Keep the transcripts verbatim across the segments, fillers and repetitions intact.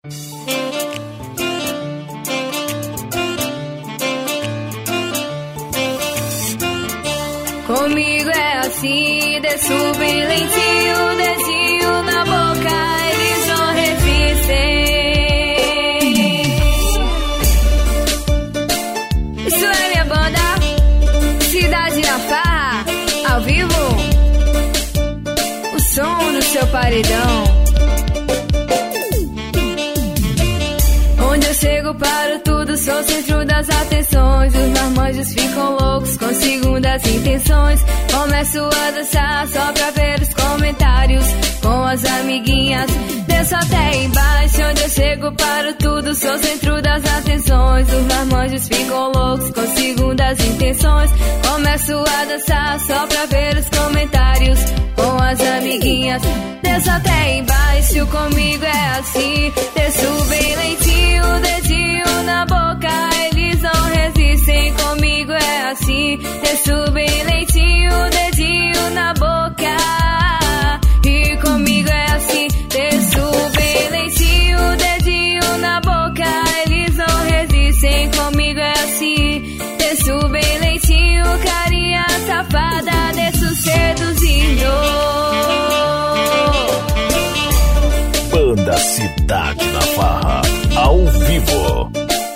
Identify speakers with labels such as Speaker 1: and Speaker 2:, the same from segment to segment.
Speaker 1: Comigo é assim, desço bem lentinho, dedinho na boca, eles não resistem. Isso é minha banda, Cidade na Farra, ao vivo. O som no seu paredão. Onde eu chego, paro tudo, sou centro das atenções. Os marmanjos ficam loucos com segundas intenções. Começo a dançar só pra ver os comentários com as amiguinhas. Desço até embaixo, onde eu chego, paro tudo, sou centro das atenções. Os marmanjos ficam loucos com segundas intenções. Começo a dançar só pra ver os comentários com as amiguinhas. Desço até embaixo, comigo é assim. Desço bem lentinho, dedinho na boca, eles não resistem. Comigo é assim. Desço bem lentinho, dedinho na boca. E comigo é assim. Desço bem lentinho, dedinho na boca, eles não resistem. Comigo é assim. Desço bem lentinho, carinha safada, desço seduzindo.
Speaker 2: Banda Cidade na Farra, ao vivo.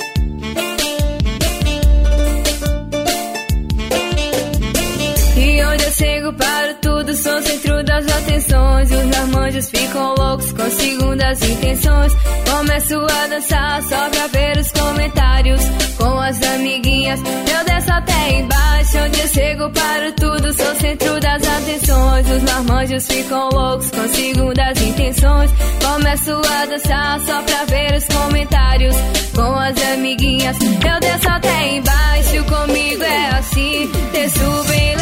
Speaker 1: E onde eu chego, paro tudo, sou centro das atenções. Os marmanjos ficam loucos com segundas intenções. Começo a dançar só pra ver os comentários com as amiguinhas. Eu desço até embaixo, onde eu chego, paro tudo, sou centro das atenções. Os marmanjos ficam loucos com segundas intenções. Começo a dançar só pra ver os comentários com as amiguinhas. Eu desço até embaixo, comigo é assim. Desço bem